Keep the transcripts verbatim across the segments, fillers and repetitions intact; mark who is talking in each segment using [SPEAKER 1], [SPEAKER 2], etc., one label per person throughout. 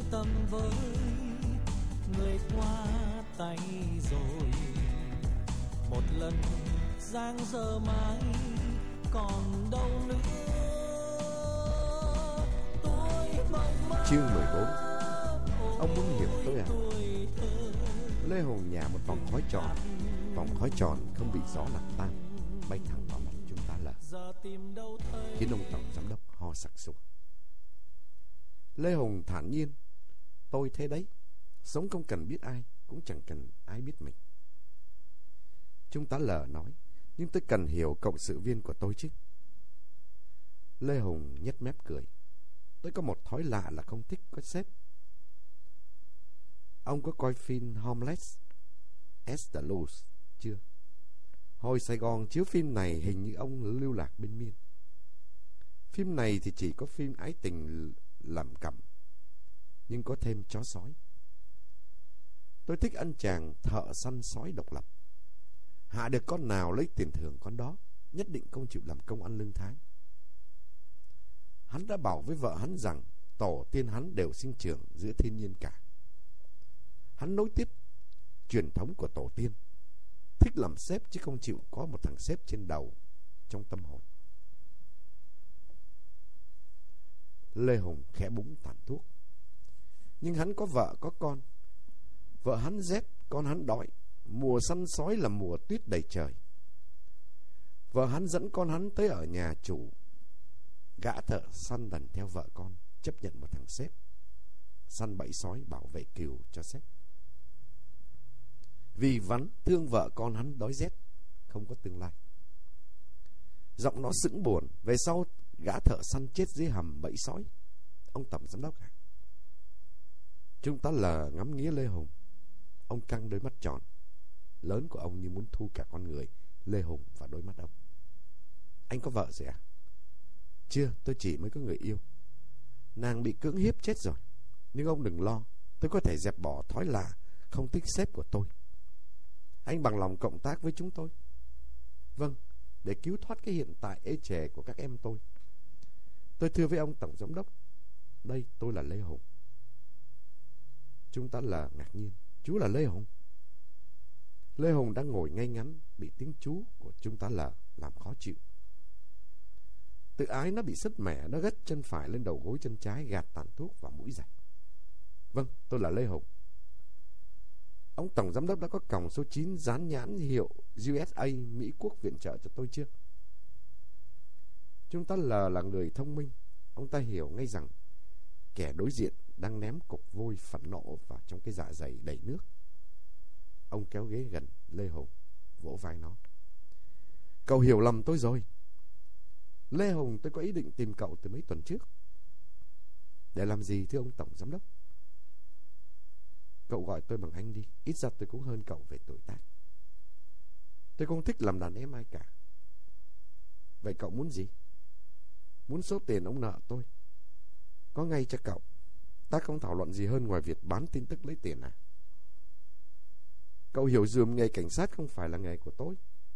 [SPEAKER 1] tâm với người qua tay rồi. Một lần dang dở mãi còn đâu nữa. Tôi mong mơ.
[SPEAKER 2] Chương mười bốn. Ông muốn hiểu tôi à? Lê Hùng nhả một vòng khói tròn. Vòng khói tròn không bị gió làm tan, bay thẳng vào mặt chúng ta L, khiến ông tổng giám đốc ho sặc sụa. Lê Hùng thản nhiên: tôi thế đấy, sống không cần biết ai, cũng chẳng cần ai biết mình. Chúng ta L nói: nhưng tôi cần hiểu cộng sự viên của tôi chứ. Lê Hùng nhếch mép cười: tôi có một thói lạ là không thích có sếp. Ông có coi phim Homeless as the Loose chưa? Hồi Sài Gòn chiếu phim này hình như ông lưu lạc bên Miên. Phim này thì chỉ có phim ái tình lẩm cẩm, nhưng có thêm chó sói. Tôi thích anh chàng thợ săn sói độc lập. Hạ được con nào lấy tiền thưởng con đó, nhất định không chịu làm công ăn lương tháng. Hắn đã bảo với vợ hắn rằng tổ tiên hắn đều sinh trưởng giữa thiên nhiên cả. Hắn nối tiếp truyền thống của tổ tiên, thích làm sếp chứ không chịu có một thằng sếp trên đầu trong tâm hồn. Lê Hùng khẽ búng tàn thuốc. Nhưng hắn có vợ có con. Vợ hắn rét, con hắn đói. Mùa săn sói là mùa tuyết đầy trời. Vợ hắn dẫn con hắn tới ở nhà chủ. Gã thợ săn đần theo vợ con, chấp nhận một thằng sếp săn bẫy sói bảo vệ cừu cho sếp. Vì vắn thương vợ con hắn đói rét, không có tương lai. Giọng nó sững buồn. Về sau gã thợ săn chết dưới hầm bẫy sói. Ông tổng giám đốc à? Chúng ta L ngắm nghía Lê Hùng. Ông căng đôi mắt tròn lớn của ông như muốn thu cả con người Lê Hùng vào đôi mắt ông. Anh có vợ rồi à? Chưa, tôi chỉ mới có người yêu. Nàng bị cưỡng hiếp chết rồi. Nhưng ông đừng lo, tôi có thể dẹp bỏ thói là không thích sếp của tôi. Anh bằng lòng cộng tác với chúng tôi? Vâng, để cứu thoát cái hiện tại ê chề của các em tôi. Tôi thưa với ông tổng giám đốc, đây tôi là Lê Hùng. Chúng ta L ngạc nhiên: chú là Lê Hùng? Lê Hùng đang ngồi ngay ngắn, bị tiếng chú của chúng ta L làm khó chịu. Tự ái nó bị sứt mẻ, nó gất chân phải lên đầu gối chân trái, gạt tàn thuốc vào mũi rạch. Vâng, tôi là Lê Hùng. Ông tổng giám đốc đã có còng số chín dán nhãn hiệu u ét a Mỹ Quốc viện trợ cho tôi chưa? Chúng ta L là người thông minh. Ông ta hiểu ngay rằng kẻ đối diện đang ném cục vôi phẫn nộ vào trong cái dạ dày đầy nước. Ông kéo ghế gần Lê Hùng, vỗ vai nó: cậu hiểu lầm tôi rồi. Lê Hùng, tôi có ý định tìm cậu từ mấy tuần trước. Để làm gì thưa ông tổng giám đốc? Cậu gọi tôi bằng anh đi, ít ra tôi cũng hơn cậu về tuổi tác. Tôi không thích làm đàn em ai cả. Vậy cậu muốn gì? Muốn số tiền ông nợ tôi. Có ngay cho cậu. Ta không thảo luận gì hơn ngoài việc bán tin tức lấy tiền à? Cậu hiểu dùm nghề cảnh sát không phải là nghề của tôi.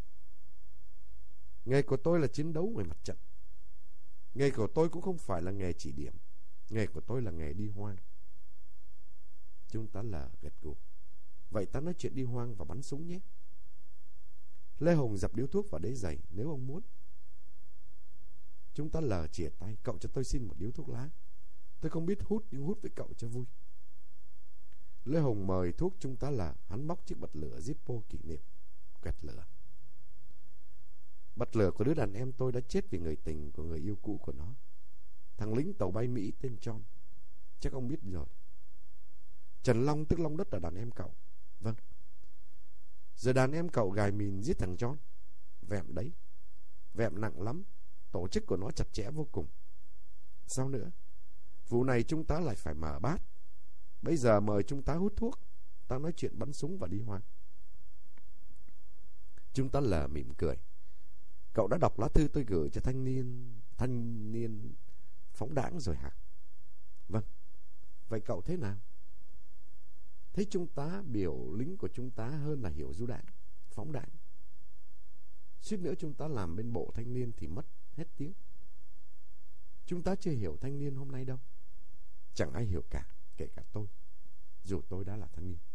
[SPEAKER 2] Nghề của tôi là chiến đấu ngoài mặt trận. Nghề của tôi cũng không phải là nghề chỉ điểm. Nghề của tôi là nghề đi hoang. Chúng ta L gật gù. Vậy ta nói chuyện đi hoang và bắn súng nhé. Lê Hùng dập điếu thuốc vào đế giày nếu ông muốn. Chúng ta L chìa tay: cậu cho tôi xin một điếu thuốc lá. Tôi không biết hút nhưng hút với cậu cho vui. Lê Hùng mời thuốc chúng ta L. Hắn móc chiếc bật lửa Zippo kỷ niệm, quẹt lửa. Bật lửa của đứa đàn em tôi đã chết vì người tình của người yêu cũ của nó, thằng lính tàu bay Mỹ tên John. Chắc ông biết rồi. Trần Long tức Long Đất là đàn em cậu. Vâng. Giờ đàn em cậu gài mìn giết thằng John. Vẹm đấy. Vẹm nặng lắm. Tổ chức của nó chặt chẽ vô cùng. Sao nữa? Vụ này chúng ta lại phải mở bát. Bây giờ mời chúng ta hút thuốc. Ta nói chuyện bắn súng và đi hoang. Chúng ta L mỉm cười. Cậu đã đọc lá thư tôi gửi cho thanh niên Thanh niên phóng đãng rồi hả? Vâng. Vậy cậu thế nào? Thấy chúng ta biểu lính của chúng ta hơn là hiểu du đảng, phóng đảng. Suýt nữa chúng ta làm bên bộ thanh niên thì mất hết tiếng. Chúng ta chưa hiểu thanh niên hôm nay đâu. Chẳng ai hiểu cả. kể cả tôi, dù tôi đã là thanh niên.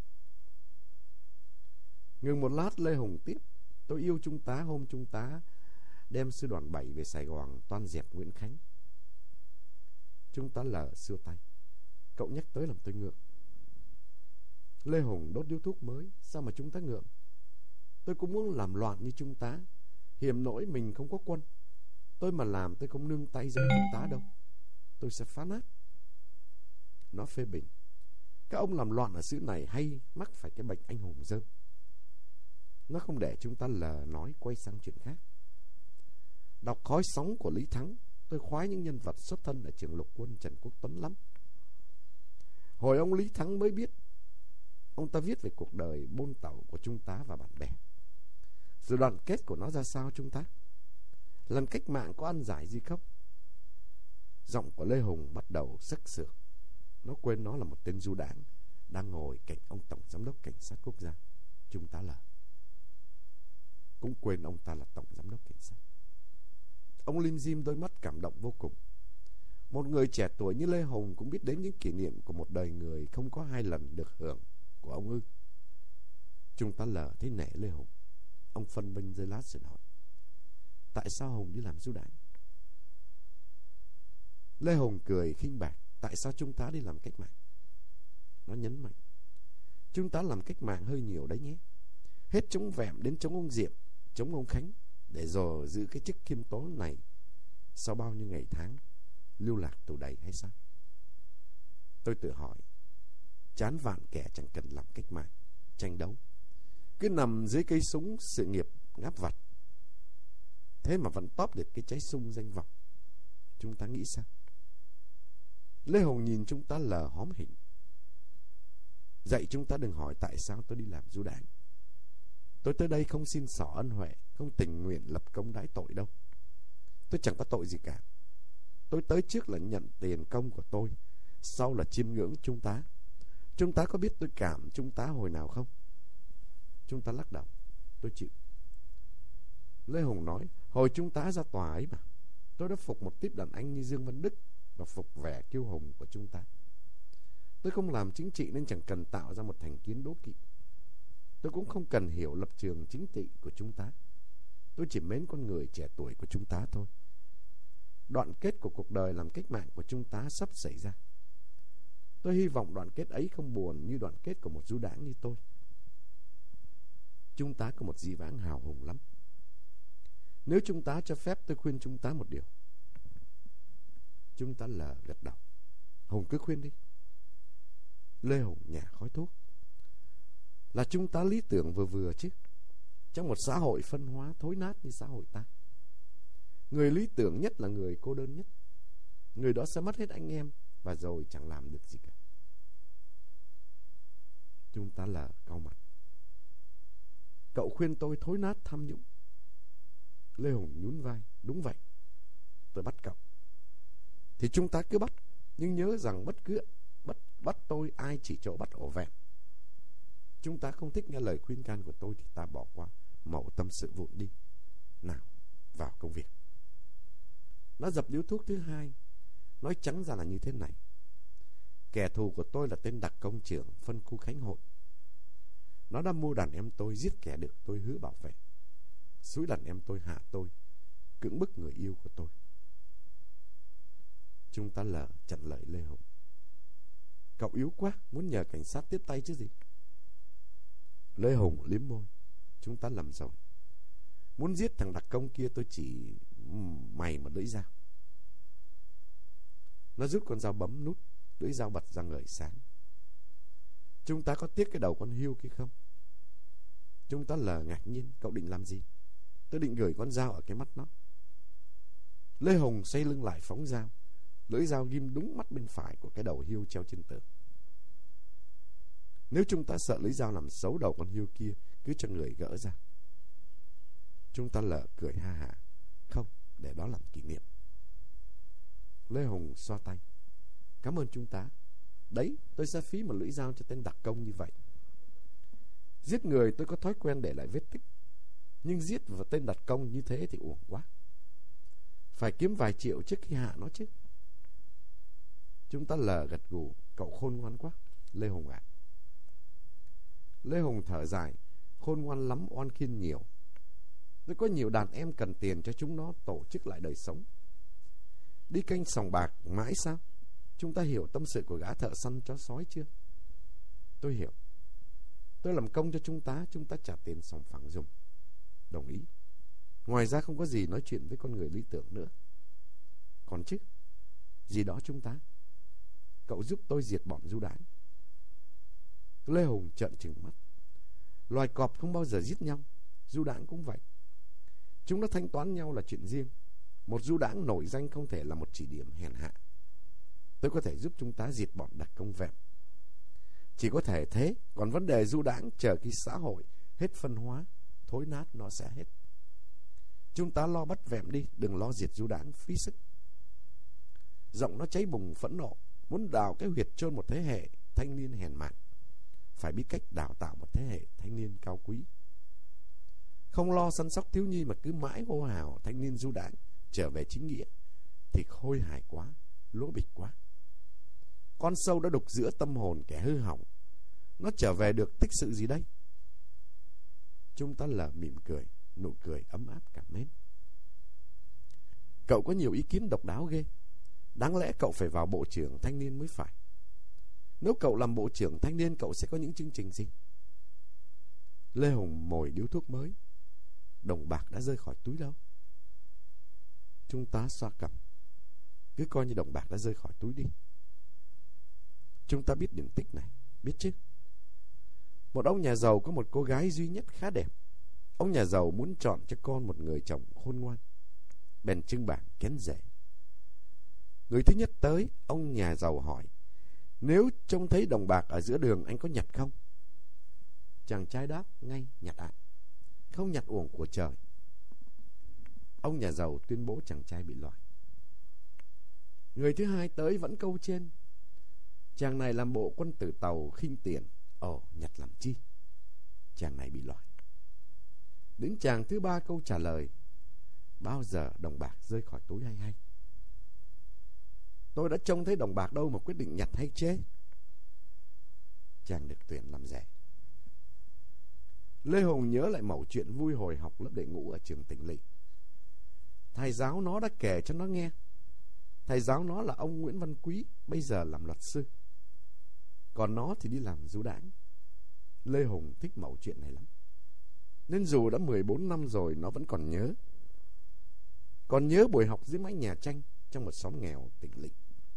[SPEAKER 2] Ngừng một lát, Lê Hùng tiếp: tôi yêu Trung tá hôm Trung tá đem sư đoàn bảy về Sài Gòn toan dẹp Nguyễn Khánh. Trung tá L xua tay: cậu nhắc tới làm tôi ngượng. Lê Hùng đốt điếu thuốc mới: sao mà Trung tá ngượng? Tôi cũng muốn làm loạn như Trung tá, hiểm nỗi mình không có quân. Tôi mà làm tôi không nương tay giống Trung tá đâu, tôi sẽ phá nát. Nó phê bình: các ông làm loạn ở xứ này hay mắc phải cái bệnh anh hùng dơm. Nó không để Trung tá L nói, quay sang chuyện khác. Đọc Khói Sóng của Lý Thắng, tôi khoái những nhân vật xuất thân ở trường lục quân Trần Quốc Tuấn lắm. Hồi ông Lý Thắng mới biết, ông ta viết về cuộc đời bôn tẩu của Trung tá và bạn bè. Sự đoàn kết của nó ra sao Trung tá? Lần cách mạng có ăn giải gì không? Giọng của Lê Hùng bắt đầu sắc sược. Nó quên nó là một tên du đảng đang ngồi cạnh ông Tổng Giám đốc Cảnh sát Quốc gia, Trung tá L. Cũng quên ông ta là Tổng Giám đốc Cảnh sát. Ông lim dim đôi mắt cảm động vô cùng. Một người trẻ tuổi như Lê Hùng cũng biết đến những kỷ niệm của một đời người không có hai lần được hưởng của ông ư? Trung tá L thấy nể Lê Hùng. Ông phân vân giây lát rồi hỏi: tại sao Hùng đi làm du đảng? Lê Hùng cười khinh bạc: tại sao Trung tá đi làm cách mạng? Nó nhấn mạnh: Trung tá làm cách mạng hơi nhiều đấy nhé. Hết chống Vẹm đến chống ông Diệm, chống ông Khánh, để rồi giữ cái chức khiêm tốn này sau bao nhiêu ngày tháng lưu lạc tù đầy hay sao? Tôi tự hỏi, chán vạn kẻ chẳng cần làm cách mạng, tranh đấu, cứ nằm dưới cây súng sự nghiệp ngáp vặt, thế mà vẫn tóp được cái trái sung danh vọng. Chúng ta nghĩ sao? Lê Hùng nhìn chúng ta lờ hóm hỉnh. Dạy chúng ta đừng hỏi tại sao tôi đi làm du đảng. Tôi tới đây không xin xỏ ân huệ, không tình nguyện lập công đãi tội đâu. Tôi chẳng có tội gì cả. Tôi tới trước là nhận tiền công của tôi, sau là chiêm ngưỡng Trung tá. Trung tá có biết tôi cảm Trung tá hồi nào không? Trung tá lắc đầu: tôi chịu. Lê Hùng nói: hồi Trung tá ra tòa ấy mà, tôi đã phục một típ đàn anh như Dương Văn Đức và phục vẻ kiêu hùng của Trung tá. Tôi không làm chính trị nên chẳng cần tạo ra một thành kiến đố kỵ. Tôi cũng không cần hiểu lập trường chính trị của Trung tá. Tôi chỉ mến con người trẻ tuổi của Trung tá thôi. Đoạn kết của cuộc đời làm cách mạng của Trung tá sắp xảy ra. Tôi hy vọng đoạn kết ấy không buồn như đoạn kết của một du đảng như tôi. Trung tá có một dĩ vãng hào hùng lắm. Nếu Trung tá cho phép, tôi khuyên Trung tá một điều. Trung tá L gật đầu: Hùng cứ khuyên đi. Lê Hùng nhả khói thuốc: là Trung tá lý tưởng vừa vừa chứ. Trong một xã hội phân hóa thối nát như xã hội ta, người lý tưởng nhất là người cô đơn nhất. Người đó sẽ mất hết anh em và rồi chẳng làm được gì cả. Trung tá L cau mặt: cậu khuyên tôi thối nát tham nhũng. Lê Hùng nhún vai: đúng vậy, tôi bắt cậu. Thì chúng ta cứ bắt, nhưng nhớ rằng bất cứ bắt, bắt tôi ai chỉ chỗ bắt ổ vẹn. Chúng ta không thích nghe lời khuyên can của tôi thì ta bỏ qua, mẩu tâm sự vụn đi. Nào, vào công việc. Nó dập điếu thuốc thứ hai, nói trắng ra là như thế này: kẻ thù của tôi là tên đặc công trưởng phân khu Khánh Hội. Nó đã mua đàn em tôi, giết kẻ được tôi hứa bảo vệ, xúi đàn em tôi hạ tôi, cưỡng bức người yêu của tôi. Trung tá L chặn lời Lê Hùng: cậu yếu quá, muốn nhờ cảnh sát tiếp tay chứ gì. Lê Hùng liếm môi: chúng ta lầm rồi. Muốn giết thằng đặc công kia tôi chỉ mày một lưỡi dao. Nó rút con dao bấm nút, lưỡi dao bật ra ngời sáng. Chúng ta có tiếc cái đầu con hươu kia không? Chúng ta lờ ngạc nhiên: cậu định làm gì? Tôi định gửi con dao ở cái mắt nó. Lê Hùng xoay lưng lại phóng dao, lưỡi dao ghim đúng mắt bên phải của cái đầu hươu treo trên tường. Nếu chúng ta sợ lưỡi dao làm xấu đầu con hươu kia, cứ cho người gỡ ra. Chúng ta lờ cười ha hả: không, để đó làm kỷ niệm. Lê Hùng xoa tay: cảm ơn chúng ta. Đấy, tôi sẽ phí một lưỡi dao cho tên đặc công như vậy. Giết người tôi có thói quen để lại vết tích, nhưng giết vào tên đặc công như thế thì uổng quá. Phải kiếm vài triệu trước khi hạ nó chứ. Chúng ta lờ gật gù. Cậu khôn ngoan quá, Lê Hùng ạ. À. Lê Hùng thở dài. Khôn ngoan lắm, oan khiên nhiều. Tôi có nhiều đàn em cần tiền cho chúng nó tổ chức lại đời sống. Đi canh sòng bạc mãi sao? Chúng ta hiểu tâm sự của gã thợ săn chó sói chưa? Tôi hiểu. Tôi làm công cho chúng ta, chúng ta trả tiền sòng phẳng dùng. Đồng ý. Ngoài ra không có gì nói chuyện với con người lý tưởng nữa. Còn chứ, gì đó chúng ta. Cậu giúp tôi diệt bọn du đãng. Lê Hùng trợn trừng mắt. Loài cọp không bao giờ giết nhau, du đãng cũng vậy. Chúng nó thanh toán nhau là chuyện riêng. Một du đãng nổi danh không thể là một chỉ điểm hèn hạ. Tôi có thể giúp chúng ta diệt bọn đặc công vẹm. Chỉ có thể thế. Còn vấn đề du đãng chờ khi xã hội hết phân hóa, thối nát nó sẽ hết. Chúng ta lo bắt vẹm đi, đừng lo diệt du đãng phí sức. Giọng nó cháy bùng phẫn nộ. Muốn đào cái huyệt chôn một thế hệ thanh niên hèn mạn, phải biết cách đào tạo một thế hệ thanh niên cao quý. Không lo săn sóc thiếu nhi mà cứ mãi hô hào thanh niên du đãng trở về chính nghĩa thì khôi hài quá, lỗ bịch quá. Con sâu đã đục giữa tâm hồn kẻ hư hỏng, nó trở về được tích sự gì đây? Chúng ta lờ mỉm cười, nụ cười ấm áp cảm mến. Cậu có nhiều ý kiến độc đáo ghê. Đáng lẽ cậu phải vào bộ trưởng thanh niên mới phải. Nếu cậu làm bộ trưởng thanh niên, cậu sẽ có những chương trình gì? Lê Hùng mồi điếu thuốc mới. Đồng bạc đã rơi khỏi túi đâu? Chúng ta xoa cằm. Cứ coi như đồng bạc đã rơi khỏi túi đi. Chúng ta biết điển tích này, biết chứ? Một ông nhà giàu có một cô gái duy nhất khá đẹp. Ông nhà giàu muốn chọn cho con một người chồng khôn ngoan, bèn trưng bảng kén rể. Người thứ nhất tới, ông nhà giàu hỏi: nếu trông thấy đồng bạc ở giữa đường, anh có nhặt không? Chàng trai đáp ngay: nhặt ạ. À? Không nhặt uổng của trời. Ông nhà giàu tuyên bố chàng trai bị loại. Người thứ hai tới vẫn câu trên. Chàng này làm bộ quân tử tàu khinh tiền. Ồ, nhặt làm chi? Chàng này bị loại. Đến chàng thứ ba câu trả lời: bao giờ đồng bạc rơi khỏi túi hay hay? Tôi đã trông thấy đồng bạc đâu mà quyết định nhặt hay chê? Chàng được tuyển làm rể. Lê Hùng nhớ lại mẩu chuyện vui hồi học lớp đệ ngũ ở trường Tỉnh Lỵ. Thầy giáo nó đã kể cho nó nghe. Thầy giáo nó là ông Nguyễn Văn Quý, bây giờ làm luật sư. Còn nó thì đi làm du đãng. Lê Hùng thích mẩu chuyện này lắm. Nên dù đã mười bốn năm rồi, nó vẫn còn nhớ. Còn nhớ buổi học dưới mái nhà tranh trong một xóm nghèo Tỉnh Lỵ.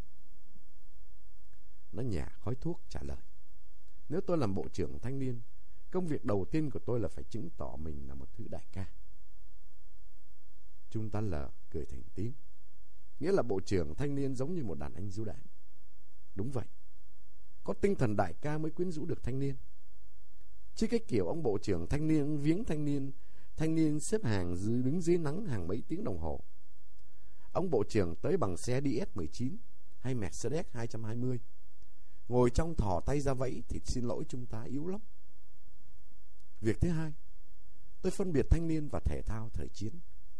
[SPEAKER 2] Nó nhả khói thuốc trả lời: nếu tôi làm bộ trưởng thanh niên, công việc đầu tiên của tôi là phải chứng tỏ mình là một thứ đại ca. Chúng ta lờ cười thành tiếng. Nghĩa là bộ trưởng thanh niên giống như một đàn anh du đãng. Đúng vậy. Có tinh thần đại ca mới quyến rũ được thanh niên. Chứ cái kiểu ông bộ trưởng thanh niên viếng thanh niên, thanh niên xếp hàng dưới, đứng dưới nắng hàng mấy tiếng đồng hồ. Ông bộ trưởng tới bằng xe đê ét mười chín hay Mercedes hai trăm hai mươi, ngồi trong thò tay ra vẫy thì xin lỗi chúng ta yếu lắm. Việc thứ hai, tôi phân biệt thanh niên và thể thao thời chiến.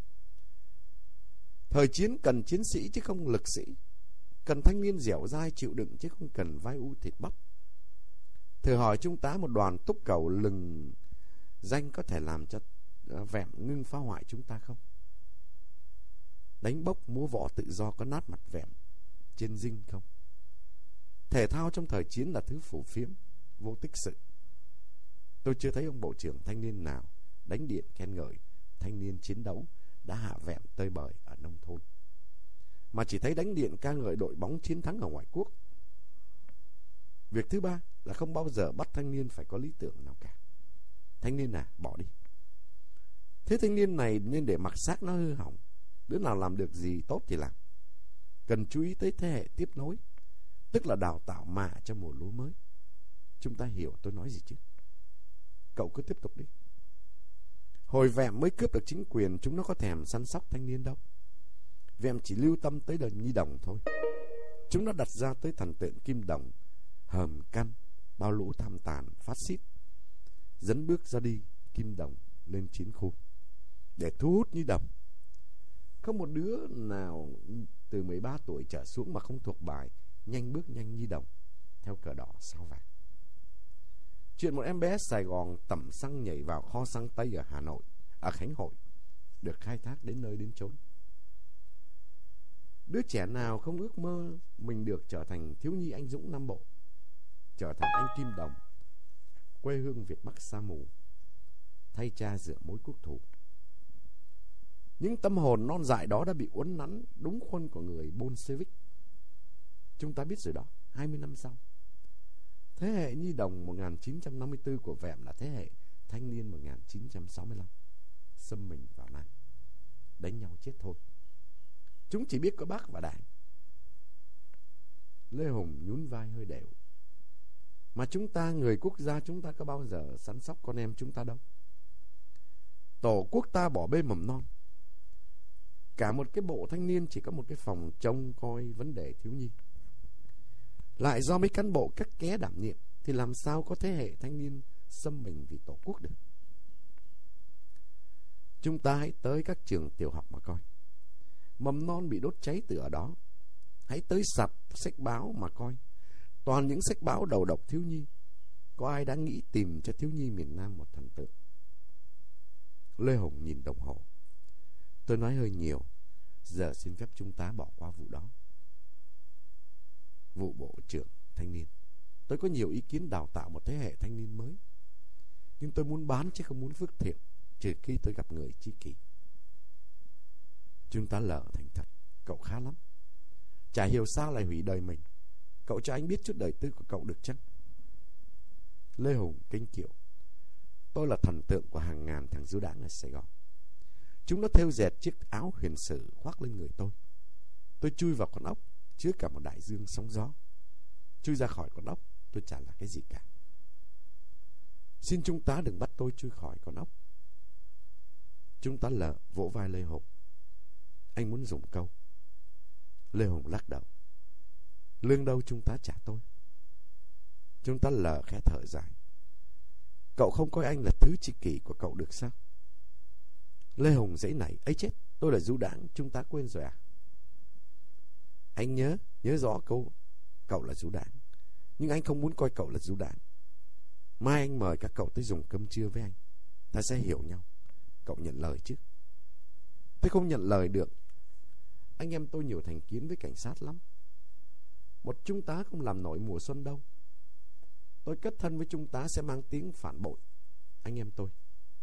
[SPEAKER 2] Thời chiến cần chiến sĩ chứ không lực sĩ. Cần thanh niên dẻo dai chịu đựng chứ không cần vai u thịt bắp. Thử hỏi chúng ta một đoàn túc cầu lừng danh có thể làm cho vẹm ngưng phá hoại chúng ta không? Đánh bốc múa võ tự do có nát mặt vẹm trên dinh không? Thể thao trong thời chiến là thứ phù phiếm, vô tích sự. Tôi chưa thấy ông bộ trưởng thanh niên nào đánh điện khen ngợi thanh niên chiến đấu đã hạ vẹm tơi bời ở nông thôn, mà chỉ thấy đánh điện ca ngợi đội bóng chiến thắng ở ngoại quốc. Việc thứ ba là không bao giờ bắt thanh niên phải có lý tưởng nào cả. Thanh niên à, bỏ đi. Thế thanh niên này nên để mặc xác nó hư hỏng. Đứa nào làm được gì tốt thì làm. Cần chú ý tới thế hệ tiếp nối, tức là đào tạo mạ cho mùa lúa mới. Chúng ta hiểu tôi nói gì chứ? Cậu cứ tiếp tục đi. Hồi vẹm mới cướp được chính quyền, chúng nó có thèm săn sóc thanh niên đâu. Vẹm chỉ lưu tâm tới đời nhi đồng thôi. Chúng nó đặt ra tới thần tượng Kim Đồng, hờm căn, bao lũ tham tàn, phát xít, dẫn bước ra đi Kim Đồng lên chiến khu để thu hút nhi đồng. Không một đứa nào từ mười ba tuổi trở xuống mà không thuộc bài nhanh bước nhanh như đồng theo cờ đỏ sao vàng. Chuyện một em bé Sài Gòn tẩm xăng nhảy vào kho xăng Tây ở Hà Nội, ở Khánh Hội, được khai thác đến nơi đến chốn. Đứa trẻ nào không ước mơ mình được trở thành thiếu nhi anh dũng Nam Bộ, trở thành anh Kim Đồng, quê hương Việt Bắc sa mù, thay cha dựa mối quốc thù. Những tâm hồn non dại đó đã bị uốn nắn đúng khuôn của người Bolshevik. Chúng ta biết rồi đó, hai mươi năm sau, thế hệ nhi đồng một nghìn chín trăm năm mươi tư của Vẹm là thế hệ thanh niên một nghìn chín trăm sáu mươi lăm, xâm mình vào Nam, đánh nhau chết thôi. Chúng chỉ biết có Bác và Đảng. Lê Hùng nhún vai hơi đều. Mà chúng ta, người quốc gia, chúng ta có bao giờ săn sóc con em chúng ta đâu. Tổ quốc ta bỏ bê mầm non. Cả một cái bộ thanh niên chỉ có một cái phòng trông coi vấn đề thiếu nhi, lại do mấy cán bộ cắt ké đảm nhiệm, thì làm sao có thế hệ thanh niên xâm mình vì Tổ quốc được. Chúng ta hãy tới các trường tiểu học mà coi, mầm non bị đốt cháy từ ở đó. Hãy tới sạp sách báo mà coi, toàn những sách báo đầu độc thiếu nhi. Có ai đã nghĩ tìm cho thiếu nhi miền Nam một thần tượng? Lê Hùng nhìn đồng hồ. Tôi nói hơi nhiều, giờ xin phép chúng ta bỏ qua vụ đó. Vụ bộ trưởng thanh niên, tôi có nhiều ý kiến đào tạo một thế hệ thanh niên mới, nhưng tôi muốn bán chứ không muốn phước thiện, trừ khi tôi gặp người tri kỷ. Chúng ta lỡ thành thật, cậu khá lắm. Chả hiểu sao lại hủy đời mình. Cậu cho anh biết chút đời tư của cậu được chăng? Lê Hùng kinh kiệu. Tôi là thần tượng của hàng ngàn thằng du đãng ở Sài Gòn. Chúng nó thêu dệt chiếc áo huyền sử khoác lên người tôi. Tôi chui vào con ốc chứa cả một đại dương sóng gió. Chui ra khỏi con ốc, tôi chả là cái gì cả. Xin chúng ta đừng bắt tôi chui khỏi con ốc. Chúng ta lờ vỗ vai Lê Hùng. Anh muốn dùng câu. Lê Hùng lắc đầu. Lương đâu chúng ta trả tôi. Chúng ta lờ khẽ thở dài. Cậu không coi anh là thứ tri kỷ của cậu được sao? Lê Hùng giãy nảy. Ấy chết, tôi là du đãng, chúng ta quên rồi à? Anh nhớ, nhớ rõ câu cậu là du đãng, nhưng anh không muốn coi cậu là du đãng. Mai anh mời các cậu tới dùng cơm trưa với anh, ta sẽ hiểu nhau. Cậu nhận lời chứ? Tôi không nhận lời được. Anh em tôi nhiều thành kiến với cảnh sát lắm. Một trung tá không làm nổi mùa xuân đâu. Tôi kết thân với trung tá sẽ mang tiếng phản bội. Anh em tôi.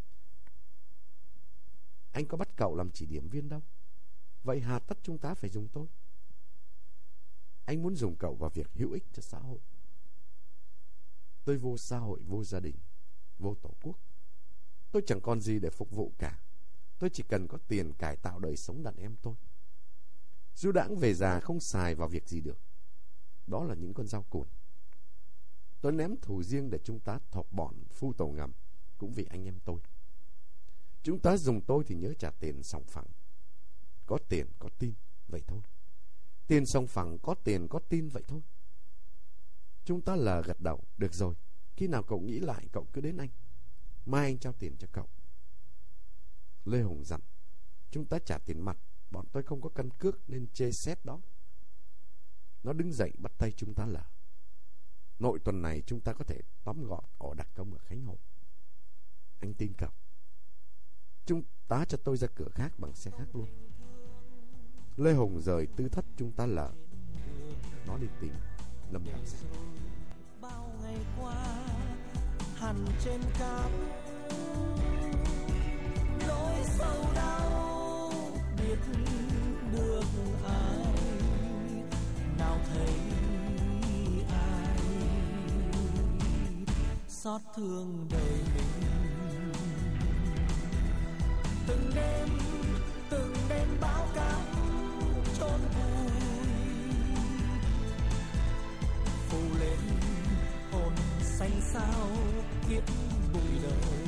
[SPEAKER 2] Anh có bắt cậu làm chỉ điểm viên đâu. Vậy hà tất trung tá phải dùng tôi? Anh muốn dùng cậu vào việc hữu ích cho xã hội. Tôi vô xã hội, vô gia đình, vô tổ quốc. Tôi chẳng còn gì để phục vụ cả. Tôi chỉ cần có tiền cải tạo đời sống đàn em tôi. Du đãng về già không xài vào việc gì được. Đó là những con dao cùn. Tôi ném thù riêng để chúng ta thọc bọn phu tàu ngầm, cũng vì anh em tôi. Chúng ta dùng tôi thì nhớ trả tiền sòng phẳng. Có tiền, có tin, vậy thôi. Tiền sòng phẳng, có tiền, có tin, vậy thôi. Chúng ta là gật đầu. Được rồi, khi nào cậu nghĩ lại cậu cứ đến anh. Mai anh trao tiền cho cậu. Lê Hùng dặn. Chúng ta trả tiền mặt. Bọn tôi không có căn cước nên chê xét đó. Nó đứng dậy bắt tay chúng ta là. Nội tuần này chúng ta có thể tóm gọn ổ đặc công ở Khánh Hội. Anh tin cậu. Chúng ta cho tôi ra cửa khác bằng xe khác luôn. Lê Hùng rời tư thất chúng ta lờ. Nó đi tìm Lâm Đăng Giang.
[SPEAKER 1] Bao ngày qua hằn trên cát, nỗi sầu đau biết được ai, nào thấy ai xót thương đời mình. Từng đêm từng đêm bão cát chôn vùi, phủ lên hồn xanh xao kiếp bụi đời.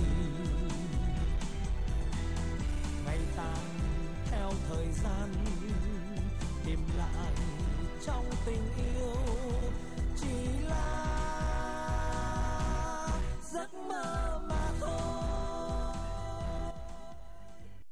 [SPEAKER 1] Ngày tàn theo thời gian, tìm lại trong tình yêu.